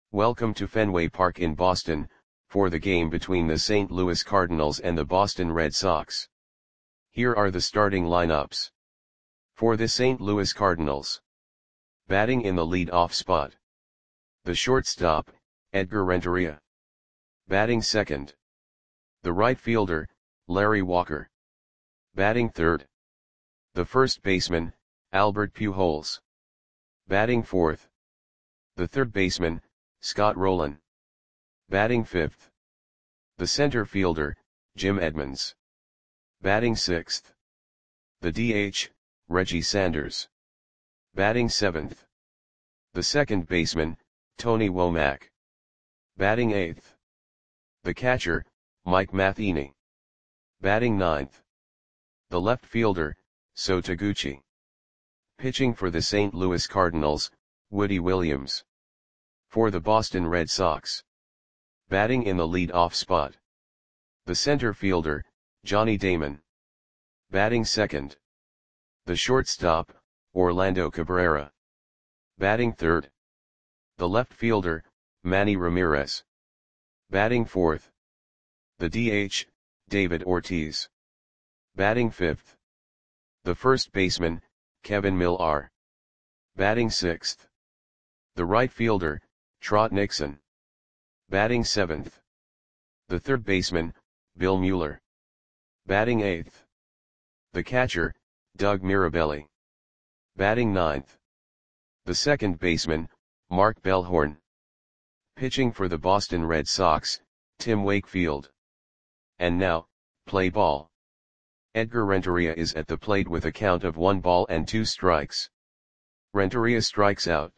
Welcome to Fenway Park in Boston, for the game between the St. Louis Cardinals and the Boston Red Sox. Here are the starting lineups. For the St. Louis Cardinals. Batting in the lead-off spot. The shortstop, Edgar Renteria. Batting second. The right fielder, Larry Walker. Batting third. The first baseman, Albert Pujols. Batting fourth. The third baseman, Scott Rolen. Batting fifth. The center fielder, Jim Edmonds. Batting sixth. The DH, Reggie Sanders. Batting seventh. The second baseman, Tony Womack. Batting eighth. The catcher, Mike Matheny. Batting ninth. The left fielder, So Taguchi. Pitching for the St. Louis Cardinals, Woody Williams. For the Boston Red Sox. Batting in the lead-off spot. The center fielder, Johnny Damon. Batting second. The shortstop, Orlando Cabrera. Batting third. The left fielder, Manny Ramirez. Batting fourth. The DH, David Ortiz. Batting fifth. The first baseman, Kevin Millar. Batting sixth. The right fielder, Trot Nixon. Batting seventh. The third baseman, Bill Mueller. Batting eighth. The catcher, Doug Mirabelli. Batting ninth. The second baseman, Mark Bellhorn. Pitching for the Boston Red Sox, Tim Wakefield. And now, play ball. Edgar Renteria is at the plate with a count of 1 ball and 2 strikes. Renteria strikes out.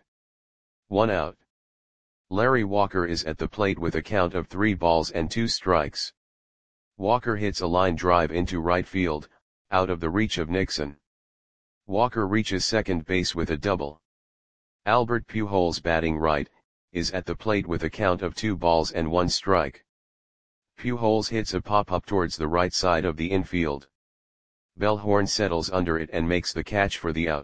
1 out. Larry Walker is at the plate with a count of 3 balls and 2 strikes. Walker hits a line drive into right field, out of the reach of Nixon. Walker reaches second base with a double. Albert Pujols, batting right, is at the plate with a count of 2 balls and 1 strike. Pujols hits a pop-up towards the right side of the infield. Bellhorn settles under it and makes the catch for the out.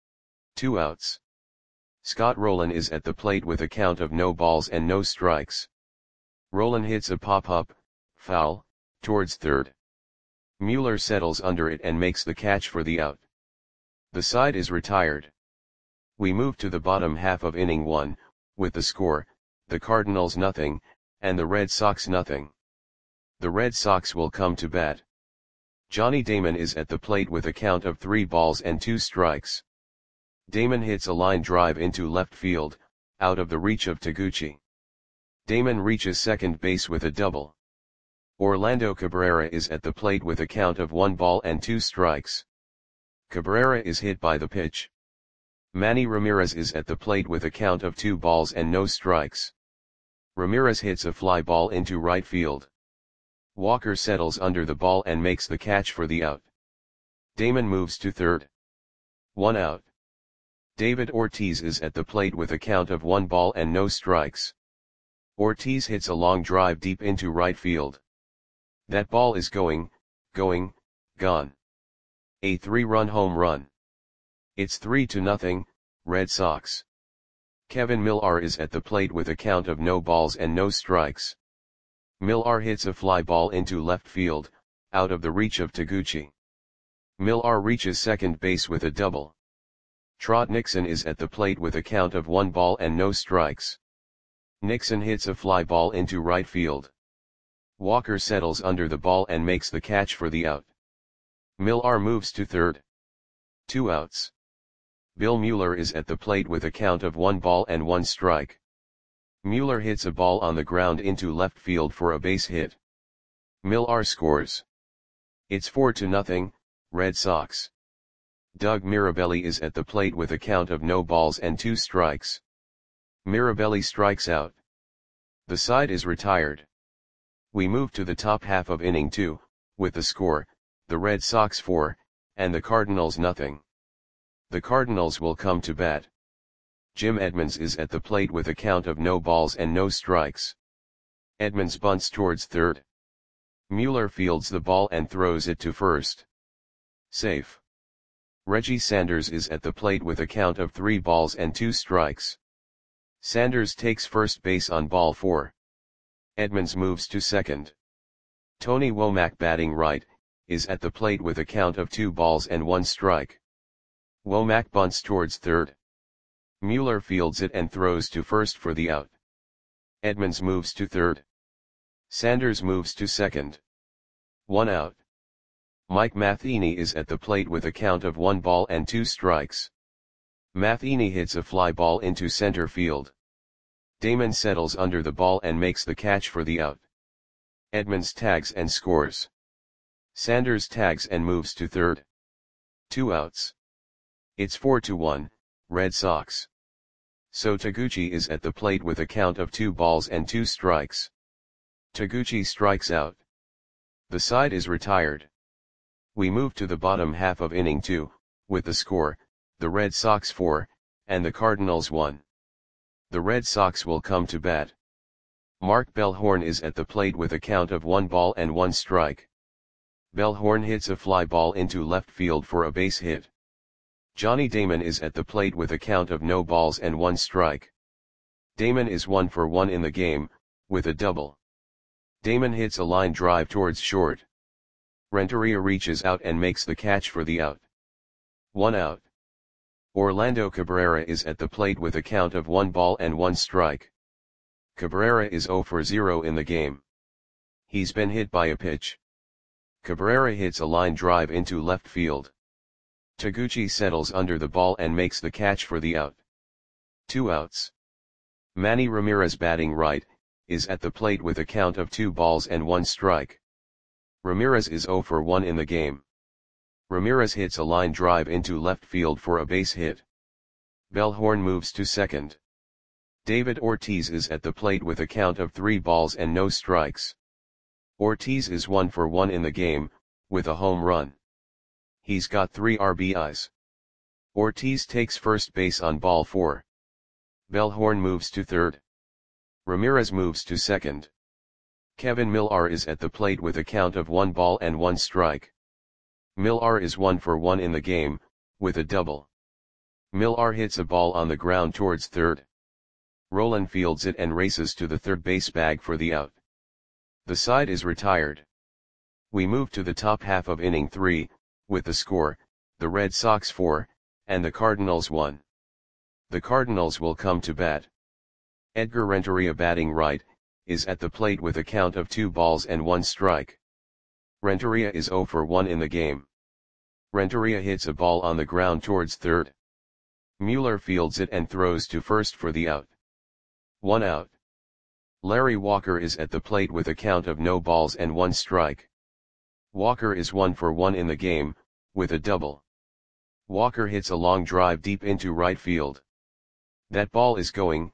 2 outs. Scott Rolen is at the plate with a count of no balls and no strikes. Rolen hits a pop-up, foul, towards third. Mueller settles under it and makes the catch for the out. The side is retired. We move to the bottom half of inning 1, with the score, the Cardinals nothing, and the Red Sox nothing. The Red Sox will come to bat. Johnny Damon is at the plate with a count of 3 balls and 2 strikes. Damon hits a line drive into left field, out of the reach of Taguchi. Damon reaches second base with a double. Orlando Cabrera is at the plate with a count of 1 ball and 2 strikes. Cabrera is hit by the pitch. Manny Ramirez is at the plate with a count of 2 balls and no strikes. Ramirez hits a fly ball into right field. Walker settles under the ball and makes the catch for the out. Damon moves to third. 1 out. David Ortiz is at the plate with a count of 1 ball and no strikes. Ortiz hits a long drive deep into right field. That ball is gone. A 3-run home run. It's 3-0, Red Sox. Kevin Millar is at the plate with a count of no balls and no strikes. Millar hits a fly ball into left field, out of the reach of Taguchi. Millar reaches second base with a double. Trot Nixon is at the plate with a count of 1 ball and no strikes. Nixon hits a fly ball into right field. Walker settles under the ball and makes the catch for the out. Millar moves to third. 2 outs. Bill Mueller is at the plate with a count of 1 ball and 1 strike. Mueller hits a ball on the ground into left field for a base hit. Millar scores. It's 4-0, Red Sox. Doug Mirabelli is at the plate with a count of no balls and 2 strikes. Mirabelli strikes out. The side is retired. We move to the top half of inning 2, with the score, the Red Sox 4, and the Cardinals nothing. The Cardinals will come to bat. Jim Edmonds is at the plate with a count of no balls and no strikes. Edmonds bunts towards third. Mueller fields the ball and throws it to first. Safe. Reggie Sanders is at the plate with a count of 3 balls and 2 strikes. Sanders takes first base on ball 4. Edmonds moves to second. Tony Womack, batting right, is at the plate with a count of 2 balls and 1 strike. Womack bunts towards third. Mueller fields it and throws to first for the out. Edmonds moves to third. Sanders moves to second. 1 out. Mike Matheny is at the plate with a count of 1 ball and 2 strikes. Matheny hits a fly ball into center field. Damon settles under the ball and makes the catch for the out. Edmonds tags and scores. Sanders tags and moves to third. 2 outs. It's 4-1, Red Sox. So Taguchi is at the plate with a count of 2 balls and 2 strikes. Taguchi strikes out. The side is retired. We move to the bottom half of inning 2, with the score, the Red Sox 4, and the Cardinals 1. The Red Sox will come to bat. Mark Bellhorn is at the plate with a count of 1 ball and 1 strike. Bellhorn hits a fly ball into left field for a base hit. Johnny Damon is at the plate with a count of no balls and 1 strike. Damon is 1 for 1 in the game, with a double. Damon hits a line drive towards short. Renteria reaches out and makes the catch for the out. 1 out. Orlando Cabrera is at the plate with a count of 1 ball and 1 strike. Cabrera is 0 for 0 in the game. He's been hit by a pitch. Cabrera hits a line drive into left field. Taguchi settles under the ball and makes the catch for the out. 2 outs. Manny Ramirez, batting right, is at the plate with a count of 2 balls and 1 strike. Ramirez is 0 for 1 in the game. Ramirez hits a line drive into left field for a base hit. Bellhorn moves to second. David Ortiz is at the plate with a count of 3 balls and no strikes. Ortiz is 1 for 1 in the game, with a home run. He's got 3 RBIs. Ortiz takes first base on ball 4. Bellhorn moves to third. Ramirez moves to second. Kevin Millar is at the plate with a count of 1 ball and 1 strike. Millar is 1 for 1 in the game, with a double. Millar hits a ball on the ground towards third. Rolen fields it and races to the third base bag for the out. The side is retired. We move to the top half of inning 3, with the score, the Red Sox 4, and the Cardinals 1. The Cardinals will come to bat. Edgar Renteria, batting right, is at the plate with a count of 2 balls and 1 strike. Renteria is 0 for 1 in the game. Renteria hits a ball on the ground towards third. Mueller fields it and throws to first for the out. 1 out. Larry Walker is at the plate with a count of no balls and 1 strike. Walker is 1 for 1 in the game, with a double. Walker hits a long drive deep into right field. That ball is gone.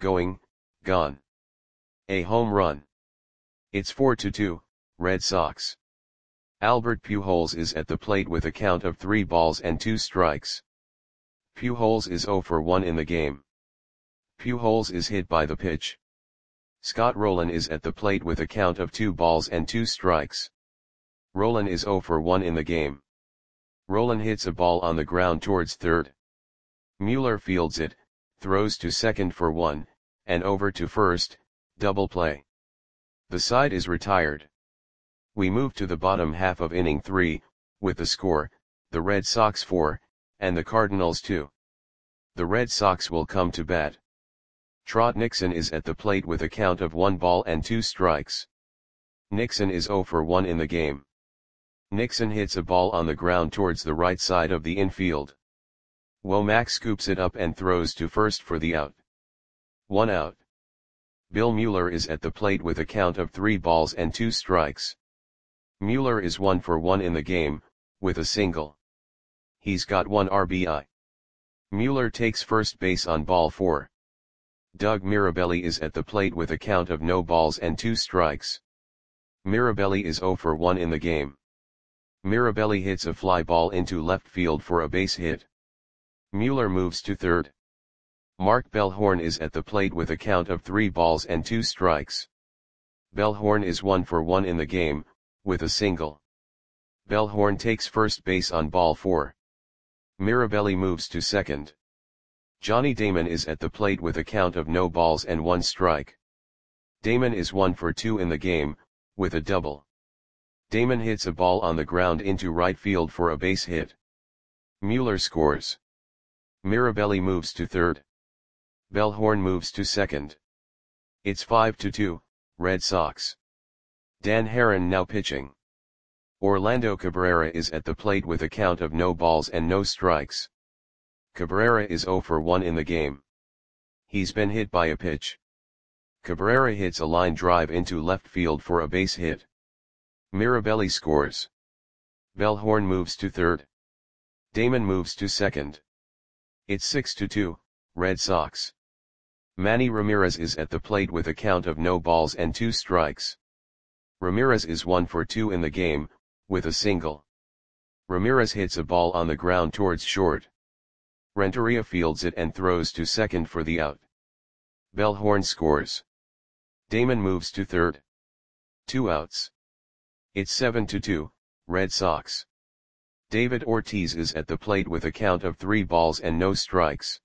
A home run. It's 4-2, Red Sox. Albert Pujols is at the plate with a count of 3 balls and 2 strikes. Pujols is 0 for 1 in the game. Pujols is hit by the pitch. Scott Rolen is at the plate with a count of 2 balls and 2 strikes. Rolen is 0 for 1 in the game. Rolen hits a ball on the ground towards third. Mueller fields it, throws to second for 1, and over to first, double play. The side is retired. We move to the bottom half of inning 3, with the score, the Red Sox 4, and the Cardinals 2. The Red Sox will come to bat. Trot Nixon is at the plate with a count of 1 ball and 2 strikes. Nixon is 0 for 1 in the game. Nixon hits a ball on the ground towards the right side of the infield. Womack scoops it up and throws to first for the out. 1 out. Bill Mueller is at the plate with a count of 3 balls and 2 strikes. Mueller is 1 for 1 in the game, with a single. He's got 1 RBI. Mueller takes first base on ball 4. Doug Mirabelli is at the plate with a count of no balls and 2 strikes. Mirabelli is 0 for 1 in the game. Mirabelli hits a fly ball into left field for a base hit. Mueller moves to third. Mark Bellhorn is at the plate with a count of 3 balls and 2 strikes. Bellhorn is 1 for 1 in the game, with a single. Bellhorn takes first base on ball 4. Mirabelli moves to second. Johnny Damon is at the plate with a count of no balls and 1 strike. Damon is 1 for 2 in the game, with a double. Damon hits a ball on the ground into right field for a base hit. Mueller scores. Mirabelli moves to third. Bellhorn moves to second. It's 5-2, Red Sox. Dan Haren now pitching. Orlando Cabrera is at the plate with a count of no balls and no strikes. Cabrera is 0 for 1 in the game. He's been hit by a pitch. Cabrera hits a line drive into left field for a base hit. Mirabelli scores. Bellhorn moves to third. Damon moves to second. It's 6-2, Red Sox. Manny Ramirez is at the plate with a count of no balls and 2 strikes. Ramirez is 1 for 2 in the game, with a single. Ramirez hits a ball on the ground towards short. Renteria fields it and throws to second for the out. Bellhorn scores. Damon moves to third. 2 outs. It's 7-2, Red Sox. David Ortiz is at the plate with a count of 3 balls and no strikes.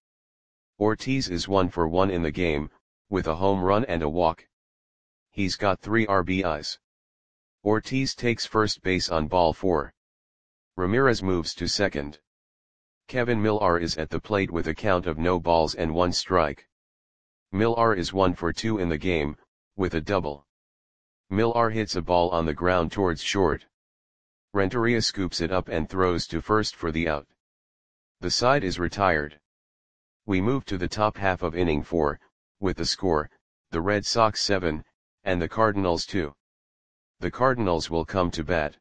Ortiz is 1 for 1 in the game, with a home run and a walk. He's got 3 RBIs. Ortiz takes first base on ball 4. Ramirez moves to second. Kevin Millar is at the plate with a count of no balls and 1 strike. Millar is 1 for 2 in the game, with a double. Millar hits a ball on the ground towards short. Renteria scoops it up and throws to first for the out. The side is retired. We move to the top half of inning 4, with the score, the Red Sox 7, and the Cardinals 2. The Cardinals will come to bat.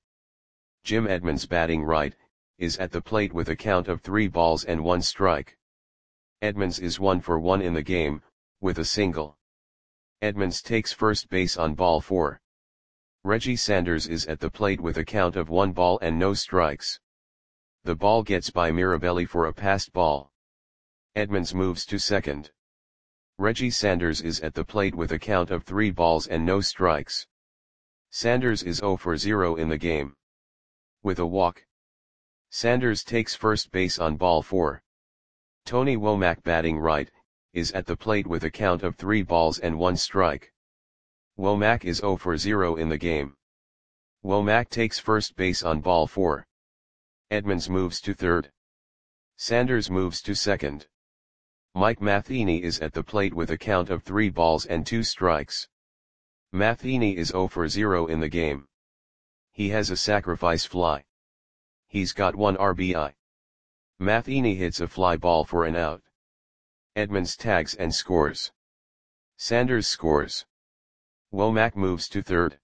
Jim Edmonds, batting right, is at the plate with a count of 3 balls and 1 strike. Edmonds is 1 for 1 in the game, with a single. Edmonds takes first base on ball 4. Reggie Sanders is at the plate with a count of 1 ball and no strikes. The ball gets by Mirabelli for a passed ball. Edmonds moves to second. Reggie Sanders is at the plate with a count of 3 balls and no strikes. Sanders is 0 for 0 in the game. With a walk. Sanders takes first base on ball 4. Tony Womack, batting right, is at the plate with a count of 3 balls and 1 strike. Womack is 0 for 0 in the game. Womack takes first base on ball 4. Edmonds moves to third. Sanders moves to second. Mike Matheny is at the plate with a count of 3 balls and 2 strikes. Matheny is 0 for 0 in the game. He has a sacrifice fly. He's got 1 RBI. Matheny hits a fly ball for an out. Edmonds tags and scores. Sanders scores. Womack moves to third.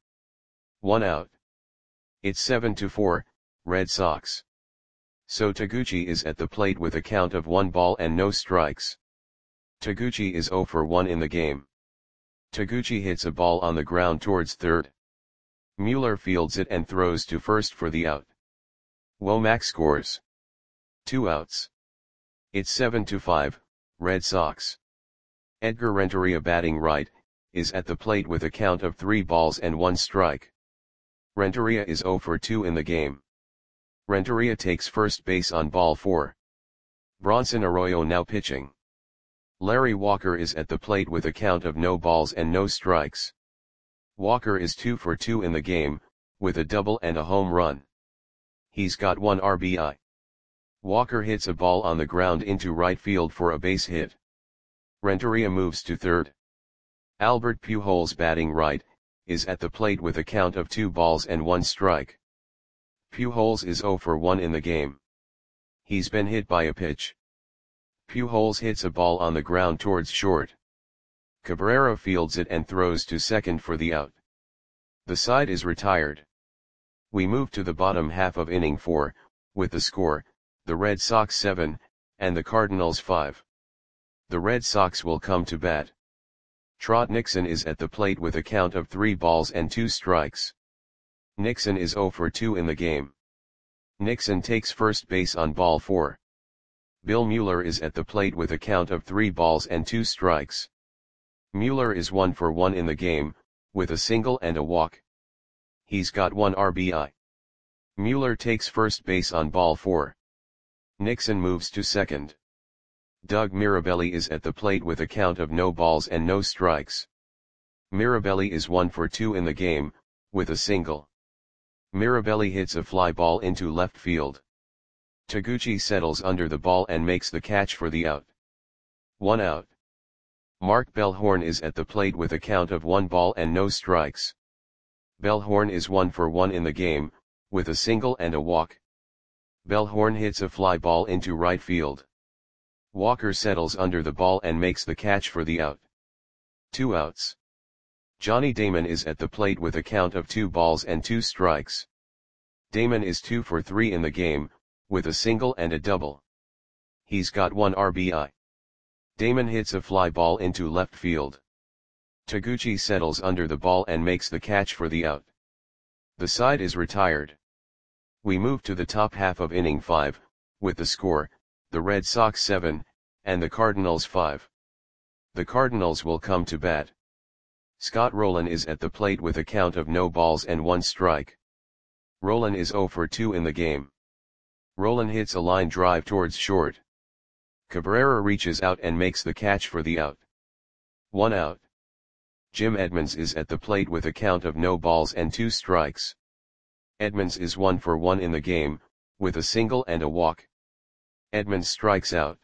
1 out. It's 7-4, Red Sox. So Taguchi is at the plate with a count of 1 ball and no strikes. Taguchi is 0 for 1 in the game. Taguchi hits a ball on the ground towards third. Mueller fields it and throws to first for the out. Womack scores. 2 outs. It's 7-5, Red Sox. Edgar Renteria, batting right, is at the plate with a count of 3 balls and 1 strike. Renteria is 0 for 2 in the game. Renteria takes first base on ball 4. Bronson Arroyo now pitching. Larry Walker is at the plate with a count of no balls and no strikes. Walker is 2 for 2 in the game, with a double and a home run. He's got 1 RBI. Walker hits a ball on the ground into right field for a base hit. Renteria moves to third. Albert Pujols, batting right, is at the plate with a count of 2 balls and 1 strike. Pujols is 0 for 1 in the game. He's been hit by a pitch. Pujols hits a ball on the ground towards short. Cabrera fields it and throws to second for the out. The side is retired. We move to the bottom half of inning 4, with the score, the Red Sox 7, and the Cardinals 5. The Red Sox will come to bat. Trot Nixon is at the plate with a count of 3 balls and 2 strikes. Nixon is 0 for 2 in the game. Nixon takes first base on ball 4. Bill Mueller is at the plate with a count of 3 balls and 2 strikes. Mueller is 1 for 1 in the game, with a single and a walk. He's got 1 RBI. Mueller takes first base on ball 4. Nixon moves to second. Doug Mirabelli is at the plate with a count of no balls and no strikes. Mirabelli is 1 for 2 in the game, with a single. Mirabelli hits a fly ball into left field. Taguchi settles under the ball and makes the catch for the out. 1 out. Mark Bellhorn is at the plate with a count of 1 ball and no strikes. Bellhorn is 1 for 1 in the game, with a single and a walk. Bellhorn hits a fly ball into right field. Walker settles under the ball and makes the catch for the out. 2 outs. Johnny Damon is at the plate with a count of 2 balls and 2 strikes. Damon is 2 for 3 in the game, with a single and a double. He's got 1 RBI. Damon hits a fly ball into left field. Taguchi settles under the ball and makes the catch for the out. The side is retired. We move to the top half of inning 5, with the score, the Red Sox 7, and the Cardinals 5. The Cardinals will come to bat. Scott Rolen is at the plate with a count of no balls and 1 strike. Rolen is 0 for 2 in the game. Rolen hits a line drive towards short. Cabrera reaches out and makes the catch for the out. 1 out. Jim Edmonds is at the plate with a count of no balls and 2 strikes. Edmonds is 1 for 1 in the game, with a single and a walk. Edmonds strikes out.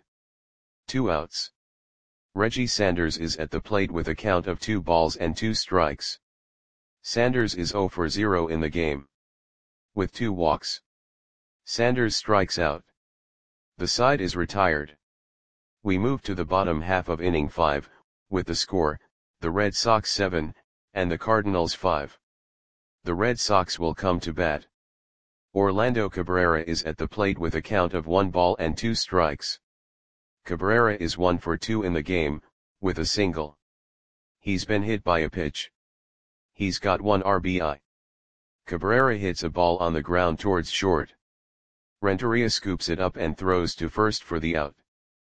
2 outs. Reggie Sanders is at the plate with a count of 2 balls and 2 strikes. Sanders is 0 for 0 in the game, with 2 walks. Sanders strikes out. The side is retired. We move to the bottom half of inning 5, with the score, the Red Sox 7, and the Cardinals 5. The Red Sox will come to bat. Orlando Cabrera is at the plate with a count of 1 ball and 2 strikes. Cabrera is 1 for 2 in the game, with a single. He's been hit by a pitch. He's got 1 RBI. Cabrera hits a ball on the ground towards short. Renteria scoops it up and throws to first for the out.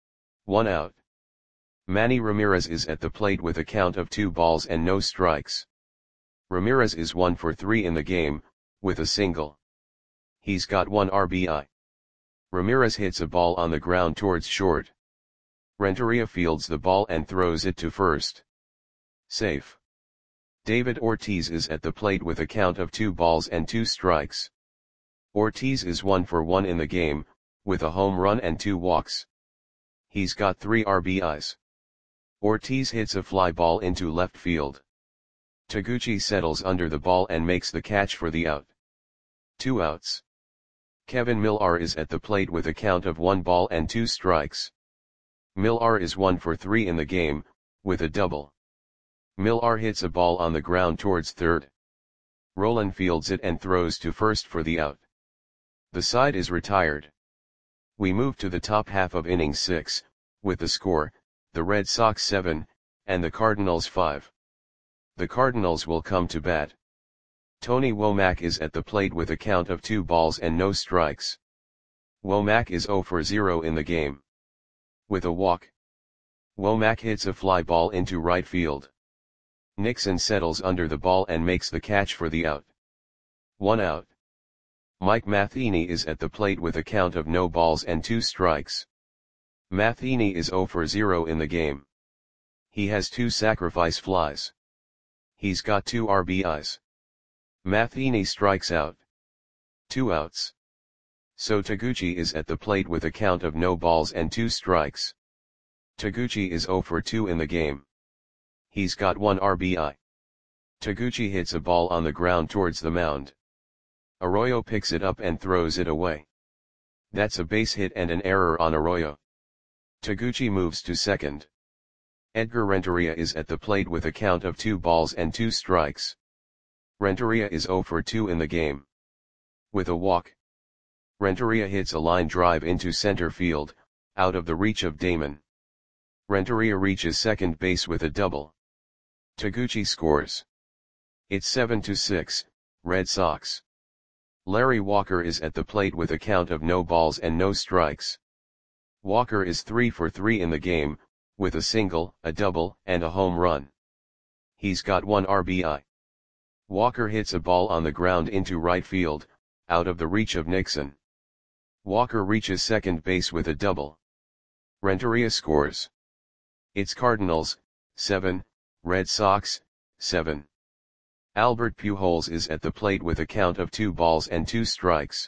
1 out. Manny Ramirez is at the plate with a count of 2 balls and no strikes. Ramirez is 1 for 3 in the game, with a single. He's got 1 RBI. Ramirez hits a ball on the ground towards short. Renteria fields the ball and throws it to first. Safe. David Ortiz is at the plate with a count of 2 balls and 2 strikes. Ortiz is 1 for 1 in the game, with a home run and 2 walks. He's got 3 RBIs. Ortiz hits a fly ball into left field. Taguchi settles under the ball and makes the catch for the out. 2 outs. Kevin Millar is at the plate with a count of 1 ball and 2 strikes. Millar is 1 for 3 in the game, with a double. Millar hits a ball on the ground towards third. Rolen fields it and throws to first for the out. The side is retired. We move to the top half of inning 6, with the score, the Red Sox 7, and the Cardinals 5. The Cardinals will come to bat. Tony Womack is at the plate with a count of 2 balls and no strikes. Womack is 0 for 0 in the game, with a walk. Womack hits a fly ball into right field. Nixon settles under the ball and makes the catch for the out. 1 out. Mike Matheny is at the plate with a count of no balls and 2 strikes. Matheny is 0 for 0 in the game. He has 2 sacrifice flies. He's got 2 RBIs. Matheny strikes out. 2 outs. So Taguchi is at the plate with a count of no balls and 2 strikes. Taguchi is 0 for 2 in the game. He's got 1 RBI. Taguchi hits a ball on the ground towards the mound. Arroyo picks it up and throws it away. That's a base hit and an error on Arroyo. Taguchi moves to second. Edgar Renteria is at the plate with a count of 2 balls and 2 strikes. Renteria is 0 for 2 in the game, with a walk. Renteria hits a line drive into center field, out of the reach of Damon. Renteria reaches second base with a double. Taguchi scores. It's 7-6, Red Sox. Larry Walker is at the plate with a count of no balls and no strikes. Walker is 3 for 3 in the game, with a single, a double, and a home run. He's got 1 RBI. Walker hits a ball on the ground into right field, out of the reach of Nixon. Walker reaches second base with a double. Renteria scores. It's Cardinals, 7, Red Sox, 7. Albert Pujols is at the plate with a count of 2 balls and 2 strikes.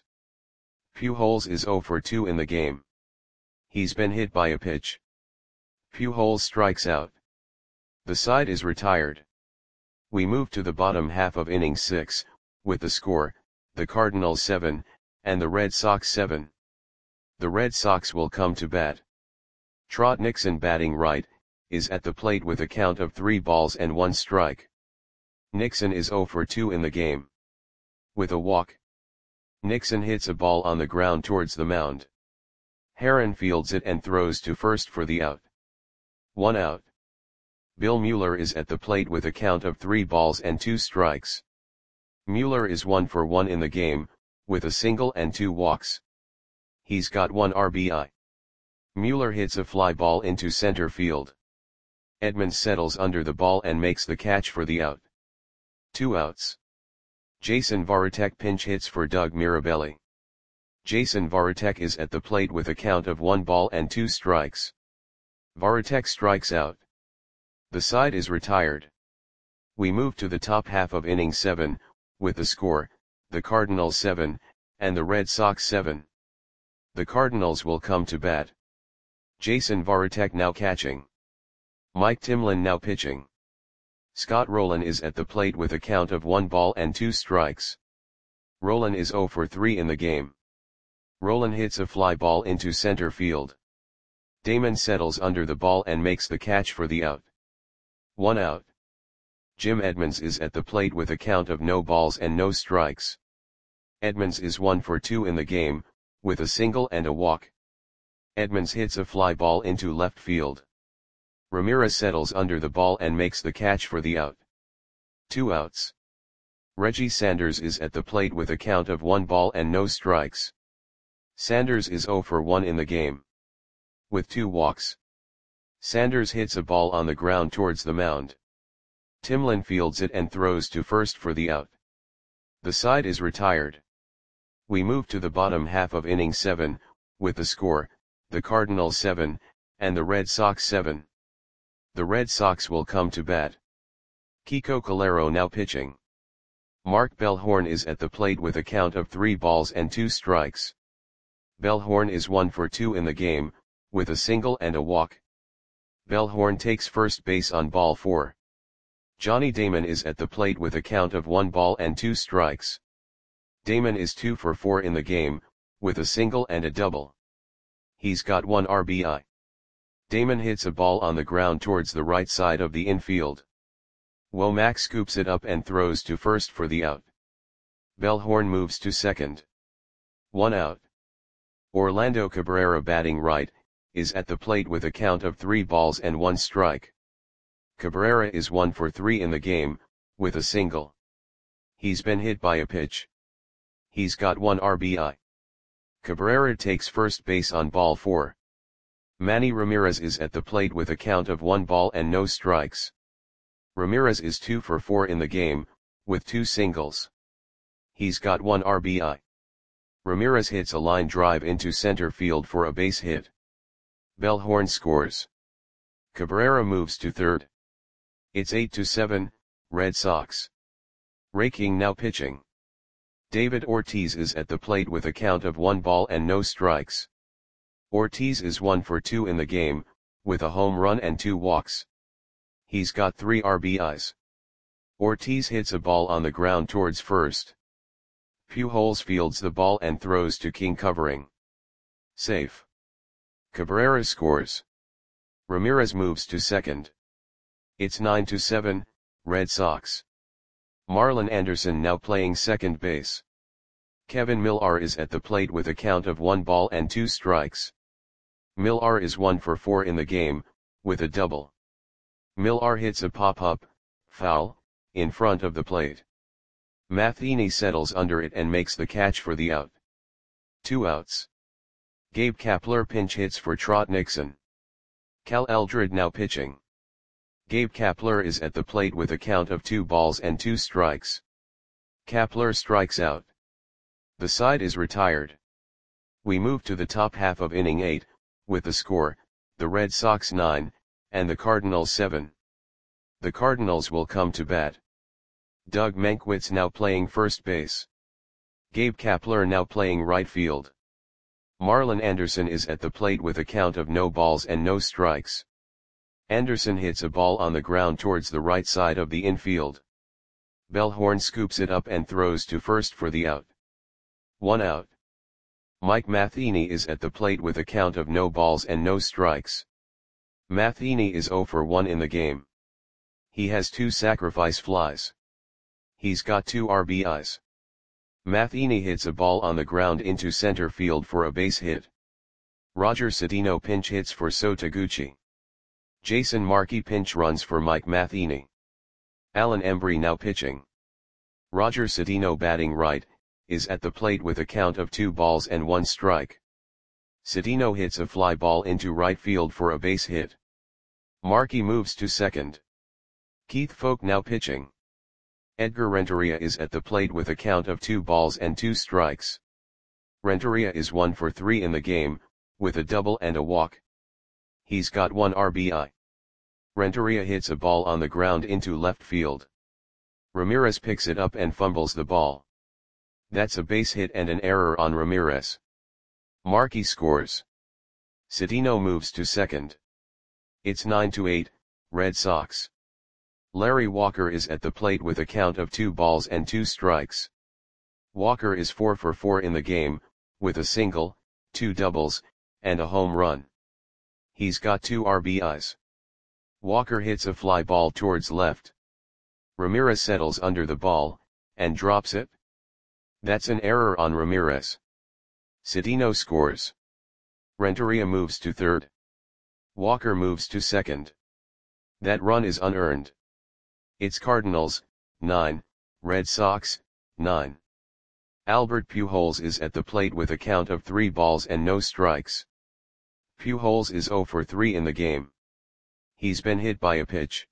Pujols is 0 for 2 in the game. He's been hit by a pitch. Pujols strikes out. The side is retired. We move to the bottom half of inning 6, with the score, the Cardinals 7, and the Red Sox 7. The Red Sox will come to bat. Trot Nixon, batting right, is at the plate with a count of 3 balls and 1 strike. Nixon is 0 for 2 in the game. With a walk, Nixon hits a ball on the ground towards the mound. Herron fields it and throws to first for the out. 1 out. Bill Mueller is at the plate with a count of 3 balls and 2 strikes. Mueller is 1 for 1 in the game, with a single and 2 walks. He's got 1 RBI. Mueller hits a fly ball into center field. Edmonds settles under the ball and makes the catch for the out. 2 outs. Jason Varitek pinch hits for Doug Mirabelli. Jason Varitek is at the plate with a count of 1 ball and 2 strikes. Varitek strikes out. The side is retired. We move to the top half of inning 7, with the score, the Cardinals 7, and the Red Sox 7. The Cardinals will come to bat. Jason Varitek now catching. Mike Timlin now pitching. Scott Rowland is at the plate with a count of 1 ball and 2 strikes. Rowland is 0 for 3 in the game. Rowland hits a fly ball into center field. Damon settles under the ball and makes the catch for the out. 1 out. Jim Edmonds is at the plate with a count of no balls and no strikes. Edmonds is 1 for 2 in the game, with a single and a walk. Edmonds hits a fly ball into left field. Ramirez settles under the ball and makes the catch for the out. 2 outs. Reggie Sanders is at the plate with a count of 1 ball and no strikes. Sanders is 0 for 1 in the game. With 2 walks. Sanders hits a ball on the ground towards the mound. Timlin fields it and throws to first for the out. The side is retired. We move to the bottom half of inning 7, with the score, the Cardinals 7, and the Red Sox 7. The Red Sox will come to bat. Kiko Calero now pitching. Mark Bellhorn is at the plate with a count of 3 balls and 2 strikes. Bellhorn is 1 for 2 in the game, with a single and a walk. Bellhorn takes first base on ball 4. Johnny Damon is at the plate with a count of 1 ball and 2 strikes. Damon is 2 for 4 in the game, with a single and a double. He's got 1 RBI. Damon hits a ball on the ground towards the right side of the infield. Womack scoops it up and throws to first for the out. Bellhorn moves to second. 1 out. Orlando Cabrera, batting right, is at the plate with a count of 3 balls and 1 strike. Cabrera is 1 for 3 in the game, with a single. He's been hit by a pitch. He's got 1 RBI. Cabrera takes first base on ball 4. Manny Ramirez is at the plate with a count of 1 ball and no strikes. Ramirez is 2 for 4 in the game, with 2 singles. He's got 1 RBI. Ramirez hits a line drive into center field for a base hit. Bellhorn scores. Cabrera moves to third. It's 8-7, Red Sox. Ray King now pitching. David Ortiz is at the plate with a count of 1 ball and no strikes. Ortiz is 1 for 2 in the game, with a home run and 2 walks. He's got 3 RBIs. Ortiz hits a ball on the ground towards first. Pujols fields the ball and throws to King, covering. Safe. Cabrera scores. Ramirez moves to second. It's 9-7, Red Sox. Marlon Anderson now playing second base. Kevin Millar is at the plate with a count of 1 ball and 2 strikes. Millar is 1 for 4 in the game, with a double. Millar hits a pop-up, foul, in front of the plate. Matheny settles under it and makes the catch for the out. 2 outs. Gabe Kapler pinch hits for Trot Nixon. Cal Eldred now pitching. Gabe Kapler is at the plate with a count of 2 balls and 2 strikes. Kapler strikes out. The side is retired. We move to the top half of inning 8, with the score, the Red Sox 9, and the Cardinals 7. The Cardinals will come to bat. Doug Mankiewicz now playing first base. Gabe Kapler now playing right field. Marlon Anderson is at the plate with a count of no balls and no strikes. Anderson hits a ball on the ground towards the right side of the infield. Bellhorn scoops it up and throws to first for the out. 1 out. Mike Matheny is at the plate with a count of no balls and no strikes. Matheny is 0 for 1 in the game. He has 2 sacrifice flies. He's got 2 RBIs. Matheny hits a ball on the ground into center field for a base hit. Roger Cedeno pinch hits for So Taguchi. Jason Markey pinch runs for Mike Matheny. Alan Embry now pitching. Roger Cedeno batting right, is at the plate with a count of 2 balls and 1 strike. Cedeno hits a fly ball into right field for a base hit. Markey moves to second. Keith Foulke now pitching. Edgar Renteria is at the plate with a count of 2 balls and 2 strikes. Renteria is 1 for 3 in the game, with a double and a walk. He's got 1 RBI. Renteria hits a ball on the ground into left field. Ramirez picks it up and fumbles the ball. That's a base hit and an error on Ramirez. Markey scores. Cedeno moves to second. It's 9-8, Red Sox. Larry Walker is at the plate with a count of 2 balls and 2 strikes. Walker is 4 for 4 in the game, with a single, 2 doubles, and a home run. He's got 2 RBIs. Walker hits a fly ball towards left. Ramirez settles under the ball, and drops it. That's an error on Ramirez. Cedeno scores. Renteria moves to third. Walker moves to second. That run is unearned. It's Cardinals, 9, Red Sox, 9. Albert Pujols is at the plate with a count of 3 balls and no strikes. Pujols is 0 for 3 in the game. He's been hit by a pitch.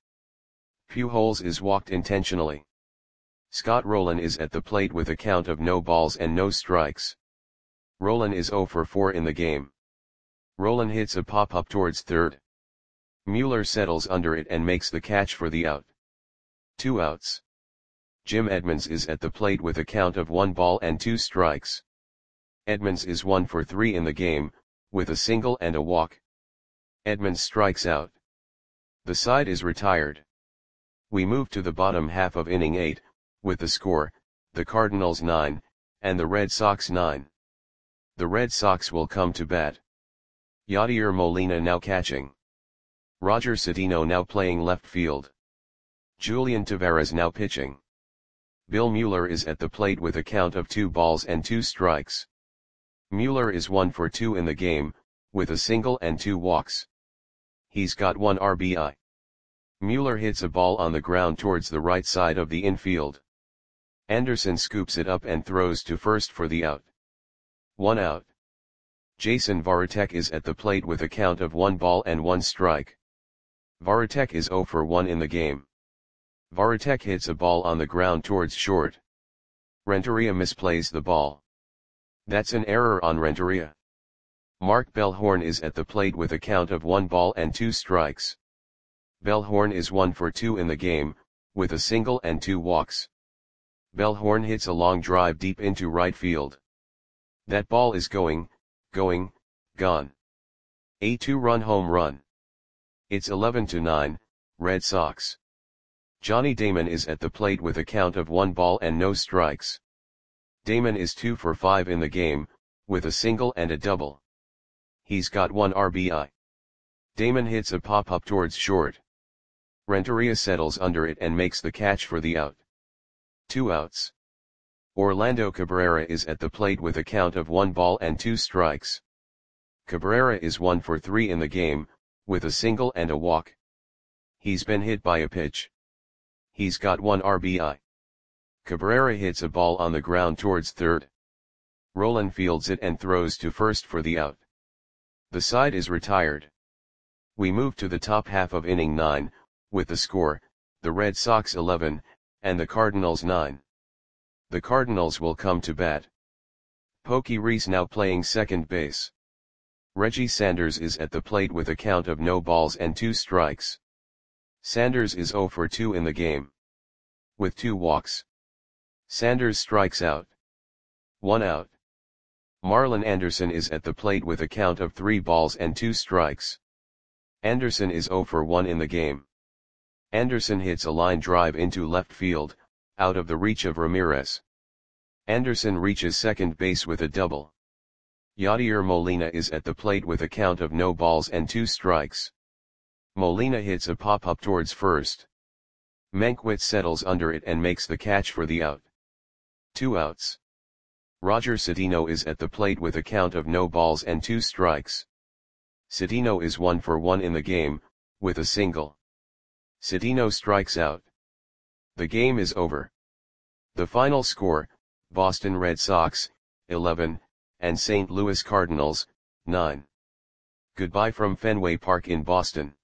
Pujols is walked intentionally. Scott Rowland is at the plate with a count of no balls and no strikes. Rowland is 0 for 4 in the game. Rowland hits a pop-up towards third. Mueller settles under it and makes the catch for the out. 2 outs. Jim Edmonds is at the plate with a count of 1 ball and 2 strikes. Edmonds is 1 for 3 in the game, with a single and a walk. Edmonds strikes out. The side is retired. We move to the bottom half of inning 8, with the score, the Cardinals 9, and the Red Sox 9. The Red Sox will come to bat. Yadier Molina now catching. Roger Cedeno now playing left field. Julian Taveras now pitching. Bill Mueller is at the plate with a count of 2 balls and 2 strikes. Mueller is 1 for 2 in the game, with a single and 2 walks. He's got 1 RBI. Mueller hits a ball on the ground towards the right side of the infield. Anderson scoops it up and throws to first for the out. 1 out. Jason Varitek is at the plate with a count of 1 ball and 1 strike. Varitek is 0 for 1 in the game. Varitek hits a ball on the ground towards short. Renteria misplays the ball. That's an error on Renteria. Mark Bellhorn is at the plate with a count of 1 ball and 2 strikes. Bellhorn is 1 for 2 in the game, with a single and 2 walks. Bellhorn hits a long drive deep into right field. That ball is gone. A 2-run home run. It's 11-9, Red Sox. Johnny Damon is at the plate with a count of 1 ball and no strikes. Damon is 2 for 5 in the game, with a single and a double. He's got 1 RBI. Damon hits a pop-up towards short. Renteria settles under it and makes the catch for the out. 2 outs. Orlando Cabrera is at the plate with a count of 1 ball and 2 strikes. Cabrera is 1 for 3 in the game, with a single and a walk. He's been hit by a pitch. He's got 1 RBI. Cabrera hits a ball on the ground towards third. Rowland fields it and throws to first for the out. The side is retired. We move to the top half of inning 9, with the score, the Red Sox 11, and the Cardinals 9. The Cardinals will come to bat. Pokey Reese now playing second base. Reggie Sanders is at the plate with a count of no balls and 2 strikes. Sanders is 0 for 2 in the game. With 2 walks. Sanders strikes out. 1 out. Marlon Anderson is at the plate with a count of 3 balls and 2 strikes. Anderson is 0 for 1 in the game. Anderson hits a line drive into left field, out of the reach of Ramirez. Anderson reaches second base with a double. Yadier Molina is at the plate with a count of no balls and 2 strikes. Molina hits a pop-up towards first. Mankiewicz settles under it and makes the catch for the out. 2 outs. Roger Cedeno is at the plate with a count of no balls and 2 strikes. Cedeno is 1 for 1 in the game, with a single. Cedeno strikes out. The game is over. The final score, Boston Red Sox, 11, and St. Louis Cardinals, 9. Goodbye from Fenway Park in Boston.